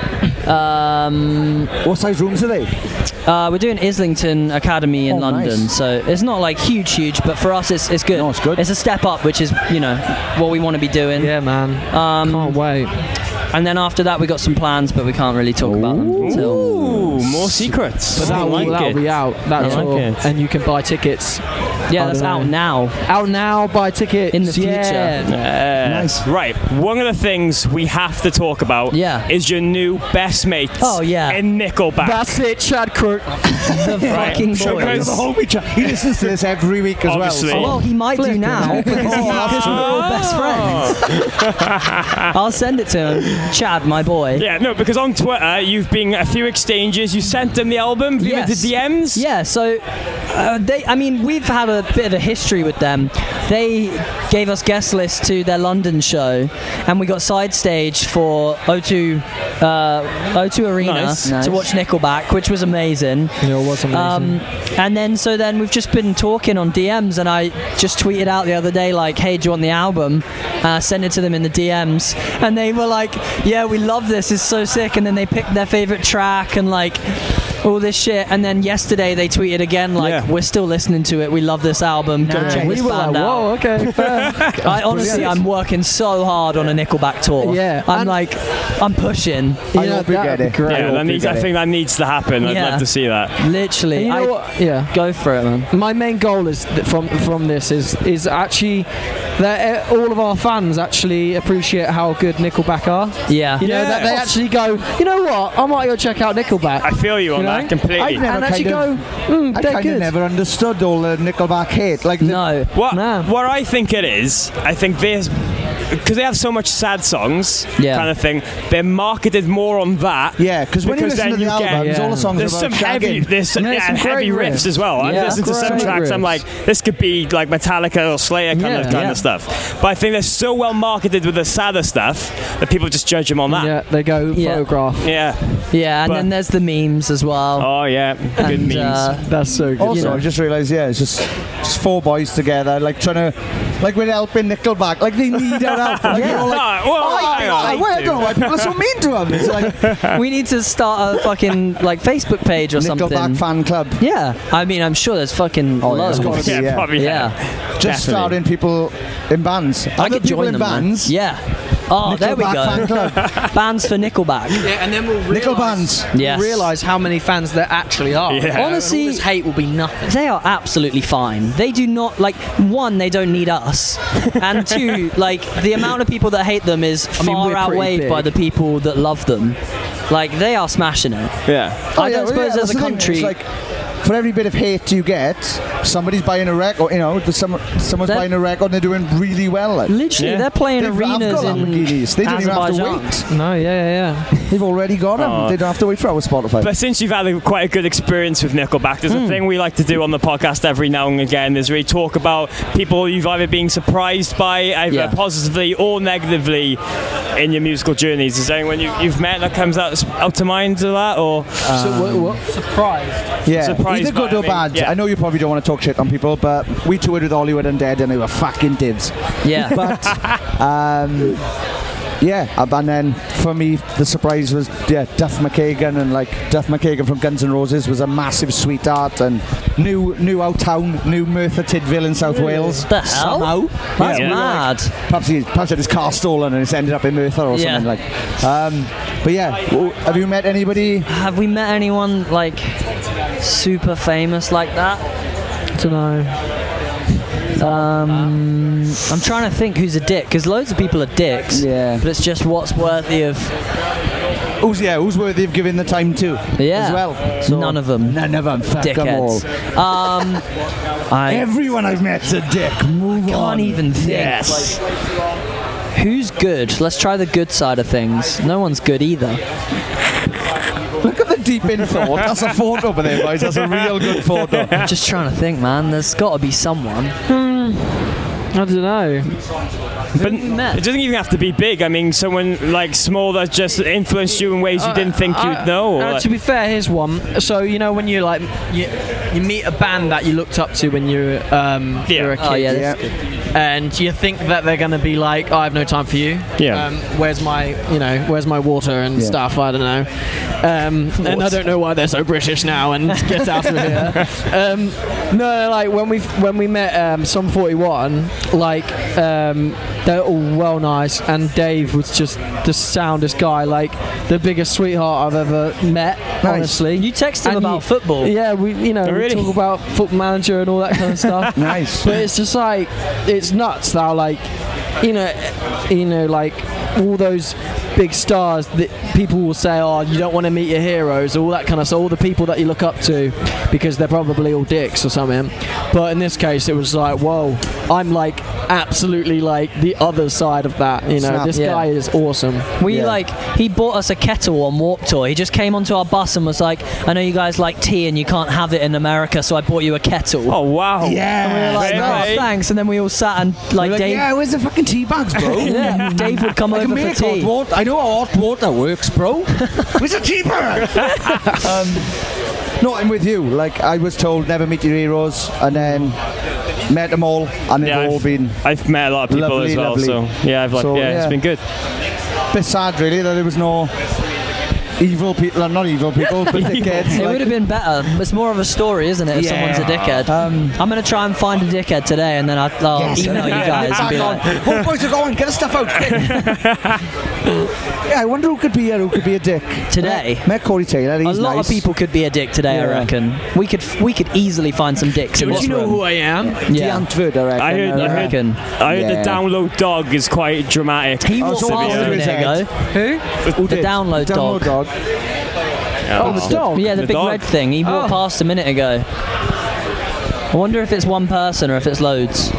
What size rooms are they? We're doing Islington Academy in London, nice. so it's not like huge, but for us it's good. No, it's good. It's a step up, which is what we want to be doing. Yeah, man. Can't wait. And then after that we got some plans, but we can't really talk about them until. Ooh, more secrets. But that'll be out. That I tour, like it. and you can buy tickets. Yeah, I that's don't out know. now. Out now. Buy tickets In the future. Yeah. Nice. Right, one of the things we have to talk about is your new best mates in Nickelback. That's it, Chad Crook. The fucking So boys. the whole week, he listens to this every week as Obviously. well. Well, he might do now because we're all best friends. I'll send it to him. Chad, my boy. Yeah, no, because on Twitter you've been a few exchanges. You sent them the album, you went to DMs. Yeah, so we've had a bit of a history with them. They gave us guest lists to their London show, and we got side stage for O2 Arena Nice. to watch Nickelback, which was amazing. Yeah, it was amazing. And then we've just been talking on DMs, and I just tweeted out the other day like, "Hey, do you want the album?" Send it to them in the DMs, and they were like, "Yeah, we love this. It's so sick." And then they picked their favorite track and like all this shit. And then yesterday they tweeted again like, "We're still listening to it. We love this album. Go check we this were band like, out." whoa, okay, fair. I'm working so hard on a Nickelback tour. Yeah, I'm pushing. I hope we get it. Yeah, I think that needs to happen. I'd Yeah. love to see that. Literally. And you know what? Yeah. Go for it, man. My main goal is from this is actually that all of our fans actually appreciate how good Nickelback are. Yeah. You know, that they actually go, you know what, I might go check out Nickelback. I feel you on that completely. I've never And actually kind of, I they're kind good. of never understood all the Nickelback hate. Like No. What I think it is, I think there's because they have so much sad songs, kind of thing. They're marketed more on that. Yeah, because when you listen to the albums, all the songs there's are some about heavy, shagging. there's some heavy great riffs as well. I've Yeah, listened to some great tracks. I'm riffs. like, this could be like Metallica or Slayer kind of stuff. But I think they're so well marketed with the sadder stuff that people just judge them on that. Yeah, they go Photograph. Yeah. Yeah, and then there's the memes as well. Oh yeah, good memes. That's so good. Also, I just realised, it's just four boys together, like trying to, like we're helping Nickelback, like they need our help. Like, we're all like, I don't know why people are so mean to them. It's like we need to start a fucking like Facebook page or something. Nickelback fan club. Yeah, I mean, I'm sure there's fucking loads. gotta be, Yeah, probably. Just starting people in bands. I Other could people join in them. Man. bands. Yeah. Oh, there we Nickelback fan go. club. Bands for Nickelback. Yeah, and then we'll Nickel bands. Yes. realise how many fans there actually are. Yeah. Honestly, all this hate will be nothing. they are absolutely fine. They do not, like, one, they don't need us. And two, like, the amount of people that hate them is mean, far we're pretty outweighed big. by the people that love them. Like, they are smashing it. Yeah. I don't suppose there's a country... It's like, for every bit of hate you get, somebody's buying a record, someone's buying a record and they're doing really well. Like. Literally, they're playing arenas in Lamborghinis. They don't even have to wait. No, yeah. They've already got them. They don't have to wait for our Spotify. But since you've had quite a good experience with Nickelback, there's a thing we like to do on the podcast every now and again, is we talk about people you've either been surprised by, either positively or negatively in your musical journeys. Is there anyone you've met that comes out to mind of that? Or what? Surprised? Yeah, surprised either good or bad. Yeah. I know you probably don't want to talk shit on people, but we toured with Hollywood Undead and they were fucking divs. Yeah. But, and then for me, the surprise was, Duff McKagan, and Duff McKagan from Guns N' Roses was a massive sweetheart, and knew our town, knew Merthyr Tydfil in South Wales. The hell? Somehow. That's mad. Perhaps he had his car stolen and it's ended up in Merthyr or something like. But yeah, have you met anybody? Have we met anyone super famous like that? I don't know. I'm trying to think who's a dick, because loads of people are dicks. Yeah. But it's just what's worthy of. Who's worthy of giving the time to? Yeah. As well. So None of them. Fuck them all. Dickheads. Everyone I've met's a dick. Move on. Can't even think. Yes. Who's good? Let's try the good side of things. No one's good either. Look at the deep in thought. That's a photo over there, guys. That's a real good photo. I'm just trying to think, man. There's got to be someone. I don't know. But it doesn't even have to be big. I mean, someone small that just influenced you in ways you didn't think you'd know. To be fair, here's one. So when you you meet a band that you looked up to when you were a kid, and you think that they're going to be I have no time for you. Yeah. Where's my water and stuff? I don't know. And I don't know why they're so British now. And get out of here. When we met Sum 41, they're all well nice, and Dave was just the soundest guy, the biggest sweetheart I've ever met. Nice. Honestly, you text him about football. Yeah, we we talk about Football Manager and all that kind of stuff. Nice, but it's just it's nuts now. All those big stars that people will say, oh, you don't want to meet your heroes, all that kind of stuff, all the people that you look up to, because they're probably all dicks or something. But in this case, it was whoa, I'm absolutely the other side of that. This guy is awesome. He bought us a kettle on Warped Tour. He just came onto our bus and was like, I know you guys like tea and you can't have it in America, so I bought you a kettle. Oh wow. Yeah. And we were like, oh, thanks. And then we all sat and Dave. Yeah, where's the fucking tea bags, bro? Yeah, Dave would come over for tea. I know how hot water works, bro. Where's the tea bag? No, I'm with you. I was told never meet your heroes, and then met them all, and they've all been. I've met a lot of people lovely, as well, lovely. so it's been good. Bit sad, really, that there was no evil people. Not evil people, but dickheads. It would have been better. It's more of a story, isn't it? If someone's a dickhead. I'm going to try and find a dickhead today, and then I'll email you guys and be like, "Oh, boys, are going. Get the stuff out." I wonder who could be a dick today. Met Corey Taylor. He's a lot of people could be a dick today. I reckon we could easily find some dicks. Don't you know who I am? Yeah. Antwoord, I reckon. I heard the Download Dog is quite dramatic. He walked past a minute ago. Who? The Download Dog. Oh, the dog? Yeah, the big dog. red thing. He walked past a minute ago. I wonder if it's one person or if it's loads.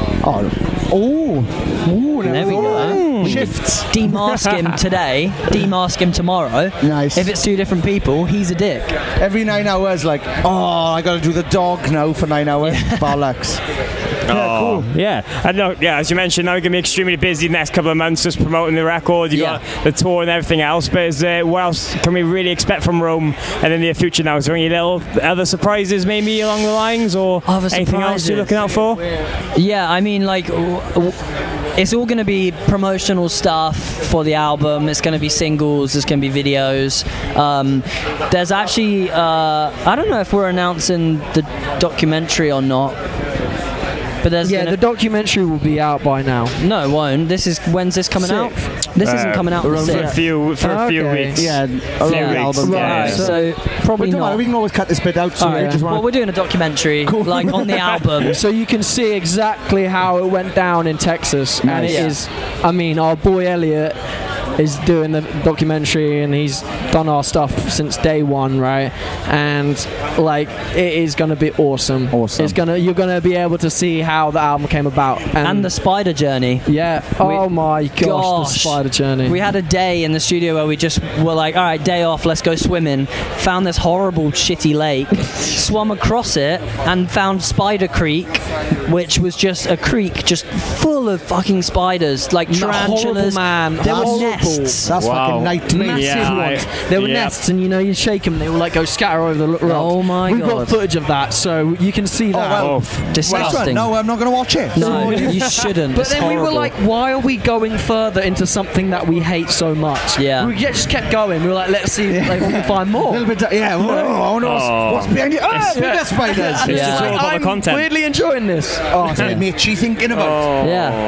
There we go. Shifts. Demask him today, demask him tomorrow. Nice. If it's two different people, he's a dick. Every 9 hours, I got to do the dog now for 9 hours. Bollocks. Yeah, cool. Yeah, I know. Yeah, as you mentioned, now you're going to be extremely busy the next couple of months just promoting the record. You got the tour and everything else. But what else can we really expect from Rome and in the future now? Is there any little other surprises maybe along the lines, or anything else you're looking out for? Yeah, I mean, it's all going to be promotional stuff for the album. It's going to be singles. There's going to be videos. There's actually, I don't know if we're announcing the documentary or not. But the documentary will be out by now. No, it won't. When's this coming out? This isn't coming out for a few weeks. Yeah, album. Right. So probably not. We can always cut this bit out. So we're doing a documentary on the album, so you can see exactly how it went down in Texas. Nice. And it is. I mean, our boy Elliot is doing the documentary, and he's done our stuff since day one, right? And like, it is going to be awesome. You're going to be able to see how the album came about, and the spider journey. Yeah. Oh my gosh, the spider journey. We had a day in the studio where we just were like, all right, day off, let's go swimming. Found this horrible, shitty lake, swum across it, and found Spider Creek, which was just a creek just full of fucking spiders, like tarantulas. Man, there were nests. That's fucking nightmare. Massive ones. There were nests, and you shake them, they will like go scatter over the rock. Oh my god. We've got footage of that, so you can see that. Disgusting. No, I'm not going to watch it. No, you shouldn't. But then we were like, why are we going further into something that we hate so much? Yeah. We just kept going. We were like, let's see if we can find more. A little bit, yeah. Oh, no, what's behind it? Oh, bigger spiders. I'm weirdly enjoying this. Oh, it's like Mitchie thinking about.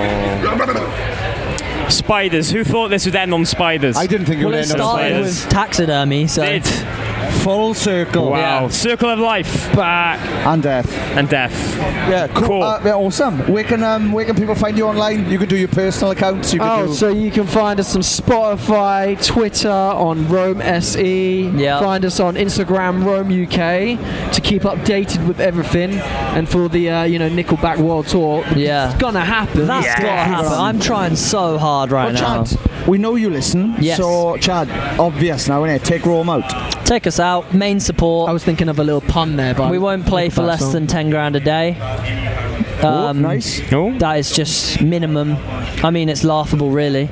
Yeah. Spiders. Who thought this would end on spiders? I didn't think it would end on started spiders. with taxidermy, so Did. Full circle. Wow. Circle of life. Back. And death. Yeah, cool. Awesome. Where can people find you online? You can do your personal accounts. So you can find us on Spotify, Twitter, on Rome SE. Yeah. Find us on Instagram, Rome UK, to keep updated with everything. And for the Nickelback World Tour, it's gonna happen. That's gotta happen. I'm trying so hard right now. Chad, we know you listen. Yes. So Chad, obvious now, innit? Take Rome out. Take us out. Main support. I was thinking of a little pun there, but we won't play for less than 10 grand a day. Nice. That is just minimum. I mean, it's laughable, really.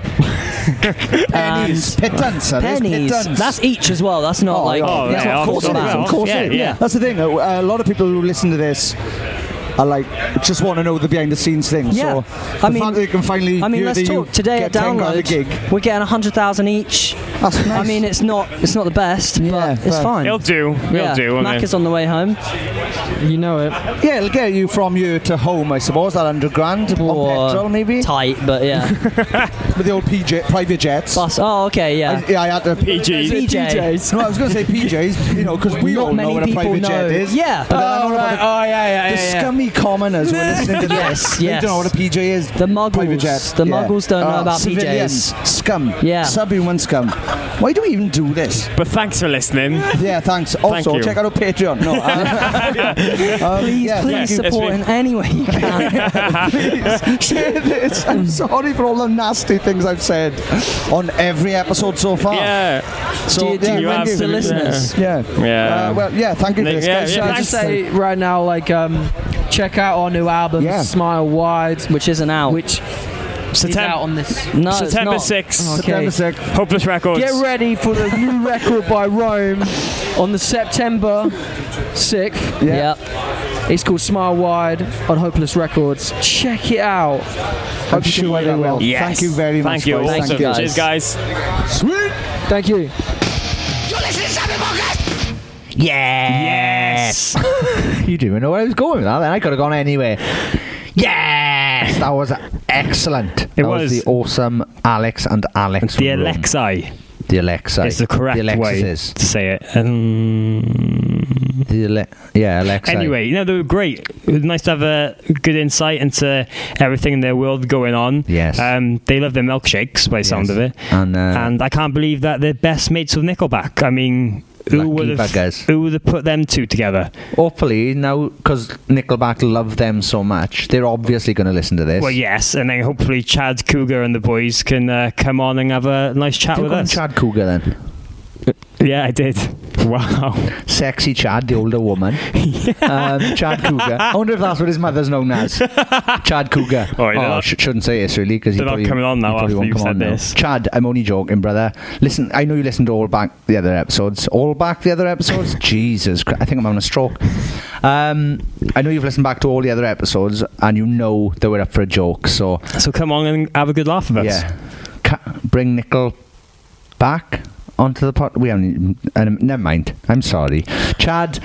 Pennies. Pittance. Pennies. That's each as well. That's not that's not forced amount. Of course, yeah. That's the thing. A lot of people who listen to this are like, just want to know the behind the scenes things. Yeah. So the fact that you can finally let's talk today at Download. We're getting 100,000 each. That's nice. I mean, it's not the best, but it's fine. It'll do. Mac is on the way home. You know it. Yeah, it'll get you from here to home, I suppose. That 100 grand on petrol, maybe. Tight, but yeah. With the old private jets. Bus. Oh, okay, yeah. I had the PJs. No, I was going to say PJs. Because we all know what a private jet is. Yeah. The scummy commoners who are listening to this. They don't know what a PJ is. The muggles. The muggles don't know about civilians. PJs. Scum. Yeah. Subhuman scum. Why do we even do this? But thanks for listening. Yeah, thanks. Also, check out our Patreon. No. Please support in any way you can. Please share this. I'm sorry for all the nasty things I've said on every episode so far. Yeah. So, do you rinse the listeners? Yeah. Thank you for this, guys. Should I just say right now, check out our new album, Smile Wide, which isn't out. Which is out on this. No, September it's 6th. Okay. September 6th. Hopeless Records. Get ready for the new record by Rome on the September 6th. Yeah. It's called Smile Wide on Hopeless Records. Check it out. I'm sure I will. Yes. Thank you very much. Thank you. Boys. Awesome. Thank you. Cheers, guys. Sweet. Thank you. You're listening to Sammy Podcast. Yes. You didn't even know where I was going with that. Then I could have gone anywhere. Yes, that was excellent. It that was the awesome Alex and Alex. The Alexi. The Alexa. It's the correct way to say it. Alexa. Anyway, they were great. It was nice to have a good insight into everything in their world going on. Yes. They love their milkshakes by the sound of it. And I can't believe that they're best mates with Nickelback. I mean, who would have put them two together? Hopefully, now, because Nickelback love them so much, they're obviously going to listen to this. Well, yes, and then hopefully Chad Cougar and the boys can come on and have a nice chat with us. Chad Cougar then? Yeah, I did. Wow. Sexy Chad, the older woman. Chad Cougar. I wonder if that's what his mother's known as. Chad Cougar. Shouldn't say this really, because they're not coming on now after you've said this. Chad, I'm only joking, brother. Listen, I know you listened to all the other episodes. Jesus Christ, I think I'm having a stroke. I know you've listened back to all the other episodes, and you know that we're up for a joke. So come on and have a good laugh with us. Yeah. Bring Nickel back onto the pot. We haven't. Never mind. I'm sorry, Chad.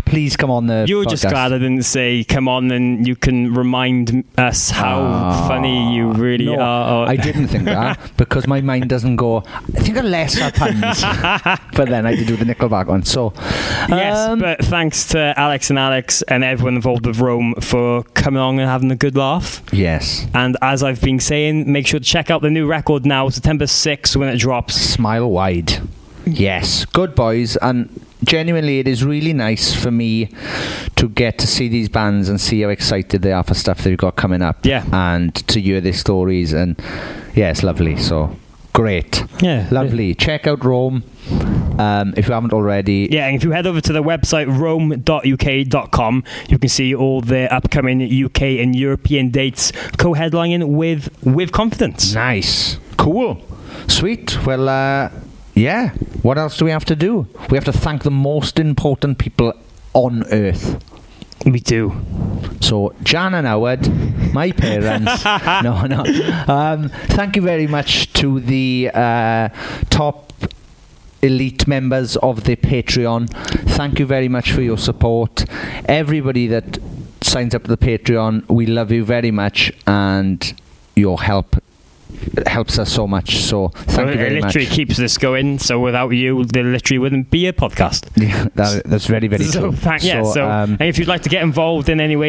please come on the You're podcast. just glad I didn't say come on and you can remind us how funny you really are. I didn't think that because my mind doesn't go. I think of lesser puns, but then I did do the Nickelback one. So yes, but thanks to Alex and everyone involved with Rome for coming on and having a good laugh. Yes. And as I've been saying, make sure to check out the new record now, September 6th when it drops. Smile Wide. Yes, good boys, and genuinely it is really nice for me to get to see these bands and see how excited they are for stuff they've got coming up. Yeah. And to hear their stories, and yeah, it's lovely. So great. Yeah. Lovely. Check out Rome if you haven't already. Yeah, and if you head over to the website rome.uk.com, you can see all the upcoming UK and European dates co-headlining with Confidence. Nice. Cool. Sweet. Well, yeah. What else do we have to do? We have to thank the most important people on earth. We do. So, Jan and Howard, my parents. No. Thank you very much to the top elite members of the Patreon. Thank you very much for your support. Everybody that signs up to the Patreon, we love you very much, and your help helps us so much. So thank you very much. It literally keeps this going. So without you, there literally wouldn't be a podcast. Yeah, that's very, very true. And if you'd like to get involved in any way,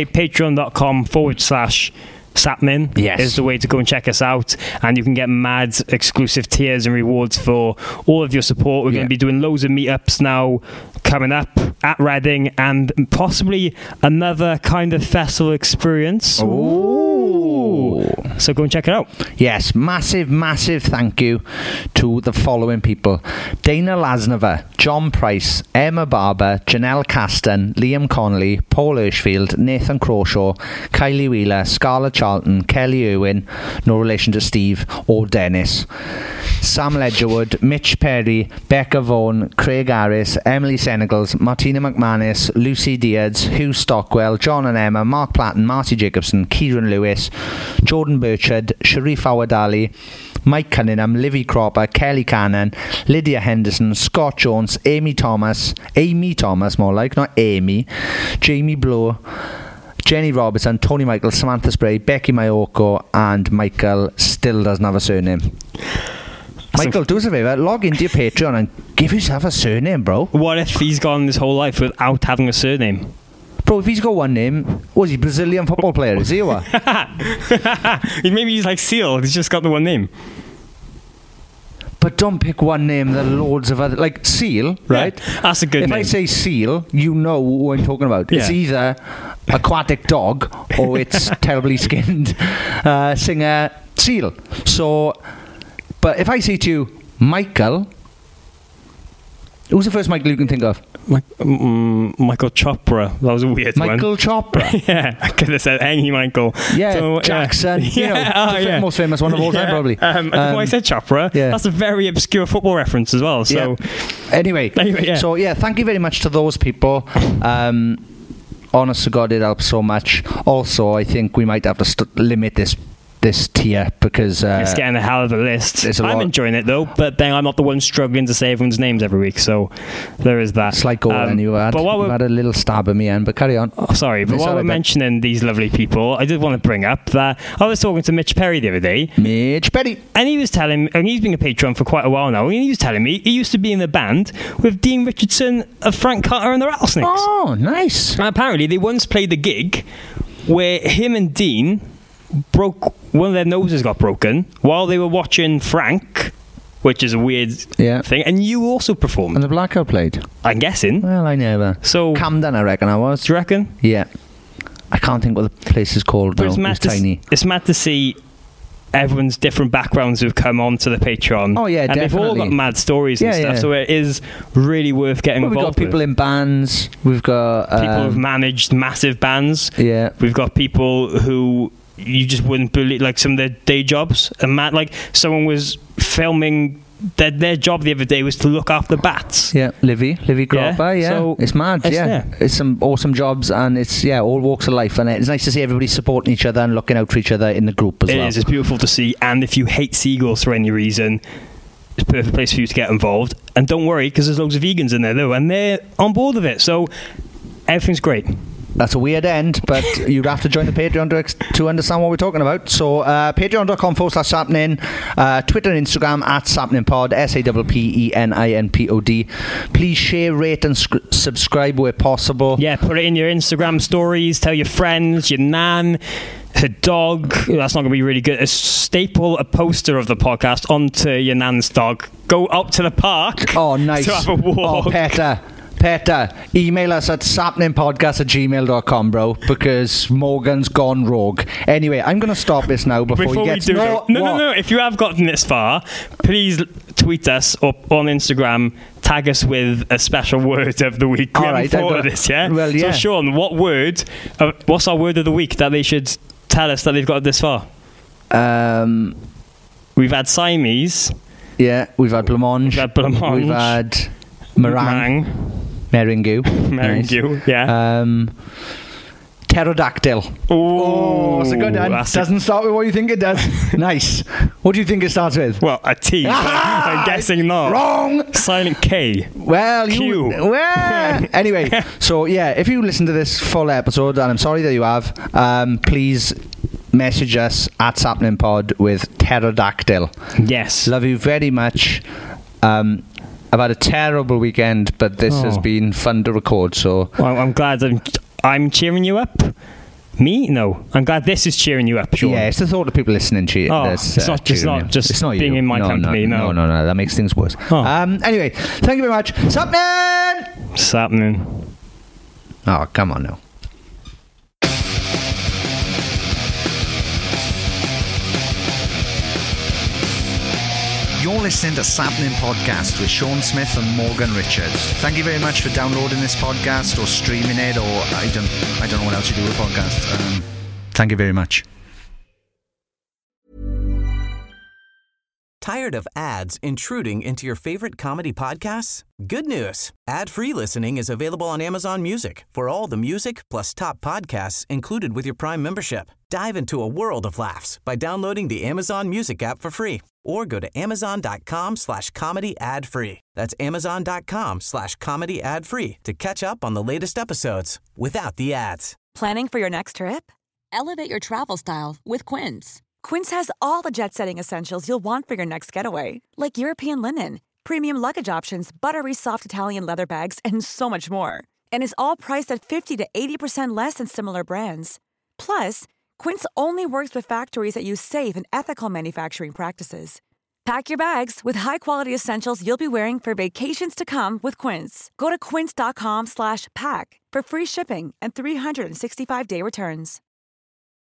patreon.com/Sapnin is the way to go and check us out, and you can get mad exclusive tiers and rewards for all of your support. We're going to be doing loads of meetups now coming up at Reading, and possibly another kind of festival experience. Ooh. So go and check it out. Yes, massive thank you to the following people: Dana Lasnova, John Price, Emma Barber, Janelle Caston, Liam Connolly, Paul Hirschfield, Nathan Crawshaw, Kylie Wheeler, Scarlett Charlton, Kelly Irwin, no relation to Steve or Dennis, Sam Ledgerwood, Mitch Perry, Becca Vaughan, Craig Harris, Emily Senegals, Martina McManus, Lucy Diaz, Hugh Stockwell, John and Emma, Mark Platten, Marty Jacobson, Kieran Lewis, Jordan Burchard, Sharif Awadali, Mike Cunningham, Livy Cropper, Kelly Cannon, Lydia Henderson, Scott Jones, Amy Thomas more like, not Amy, Jamie Blow, Jenny Robertson, Tony Michael, Samantha Spray, Becky Mayoko, and Michael still doesn't have a surname. Michael, do us a favour, log into your Patreon and give yourself a surname, bro. What if he's gone his whole life without having a surname? Bro, if he's got one name, was he Brazilian football player? Is he or what? Maybe he's like Seal. He's just got the one name. But don't pick one name. There are loads of other, like Seal, right? Yeah, that's a good name. If I say Seal, you know who I'm talking about. Yeah. It's either aquatic dog or it's terribly skinned singer Seal. So, but if I say to you, Michael, who's the first Michael you can think of? Michael Chopra. That was a weird one. Michael Chopra. Yeah, I could have said any Michael. Yeah, so, Jackson. You know, the most famous one of all time, probably. I don't know why I said Chopra. Yeah. That's a very obscure football reference as well. So, anyway, so yeah, thank you very much to those people. Honest to God, it helps so much. Also, I think we might have to limit this tier because it's getting a hell of a list. I'm enjoying it though, but then I'm not the one struggling to say everyone's names every week, so there is that. It's like Golan, you had a little stab at me, but carry on. Oh, sorry, but while we're mentioning these lovely people, I did want to bring up that I was talking to Mitch Perry the other day. Mitch Perry, and he was telling me, and he's been a patron for quite a while now, and he was telling me he used to be in the band with Dean Richardson of Frank Carter and the Rattlesnakes. Oh, nice. And apparently they once played a gig where him and Dean one of their noses got broken while they were watching Frank, which is a weird thing, and you also performed. And the Blackout played? I'm guessing. Well, I never. So Camden, I reckon I was. Do you reckon? Yeah. I can't think what the place is called now. It's tiny. It's mad to see everyone's different backgrounds who've come on to the Patreon. Oh yeah, and definitely. They've all got mad stories and stuff, so it is really worth getting involved with. We've got people in bands. We've got people who've managed massive bands. Yeah. We've got people who you just wouldn't believe, like some of their day jobs. And like someone was filming. Their job the other day was to look after bats. Yeah, Livy Cropper. Yeah, so it's mad. It's some awesome jobs, and it's all walks of life, and it's nice to see everybody supporting each other and looking out for each other in the group as well. It is. It's beautiful to see. And if you hate seagulls for any reason, it's a perfect place for you to get involved. And don't worry, because there's loads of vegans in there though, and they're on board with it. So Everything's great. That's a weird end, but you'd have to join the Patreon to understand what we're talking about. So, patreon.com/sappenin, Twitter and Instagram @sappeninpod, SAPPENINPOD. Please share, rate, and subscribe where possible. Yeah, put it in your Instagram stories, tell your friends, your nan, her dog. That's not going to be really good. Staple a poster of the podcast onto your nan's dog. Go up to the park. Oh, nice. To have a walk. Oh, Petter, email us at sappeningpodcast@gmail.com, bro, because Morgan's gone rogue. Anyway, I'm going to stop this now before he gets... No. If you have gotten this far, please tweet us or on Instagram, tag us with a special word of the week. We haven't thought of this yet. Well, yeah. So, Sean, what's our word of the week that they should tell us that they've got this far? We've had Siamese. Yeah, we've had blancmange. We've had meringue. Meringue. Nice. Yeah. Pterodactyl. Oh, it's a good one. Doesn't start with what you think it does. Nice. What do you think it starts with? Well, a T. I'm guessing not. Wrong. Silent K. Well, Q. Anyway, so yeah, if you listen to this full episode, and I'm sorry that you have, please message us at sappeningpod with pterodactyl. Yes. Love you very much. I've had a terrible weekend, but this has been fun to record. So I'm glad I'm cheering you up. Me? No. I'm glad this is cheering you up, Sean. Yeah, it's the thought of people listening to it's not just being in my company. No, that makes things worse. Anyway, thank you very much. Sappenin. Oh, come on now. You're listening to Sappenin Podcast with Sean Smith and Morgan Richards. Thank you very much for downloading this podcast or streaming it, or I don't know what else you do with podcasts. Thank you very much. Tired of ads intruding into your favorite comedy podcasts? Good news. Ad-free listening is available on Amazon Music for all the music plus top podcasts included with your Prime membership. Dive into a world of laughs by downloading the Amazon Music app for free or go to amazon.com/comedy ad-free. That's amazon.com/comedy ad-free to catch up on the latest episodes without the ads. Planning for your next trip? Elevate your travel style with Quince. Quince has all the jet-setting essentials you'll want for your next getaway, like European linen, premium luggage options, buttery soft Italian leather bags, and so much more. And is all priced at 50 to 80% less than similar brands. Plus, Quince only works with factories that use safe and ethical manufacturing practices. Pack your bags with high-quality essentials you'll be wearing for vacations to come with Quince. Go to quince.com/pack for free shipping and 365-day returns.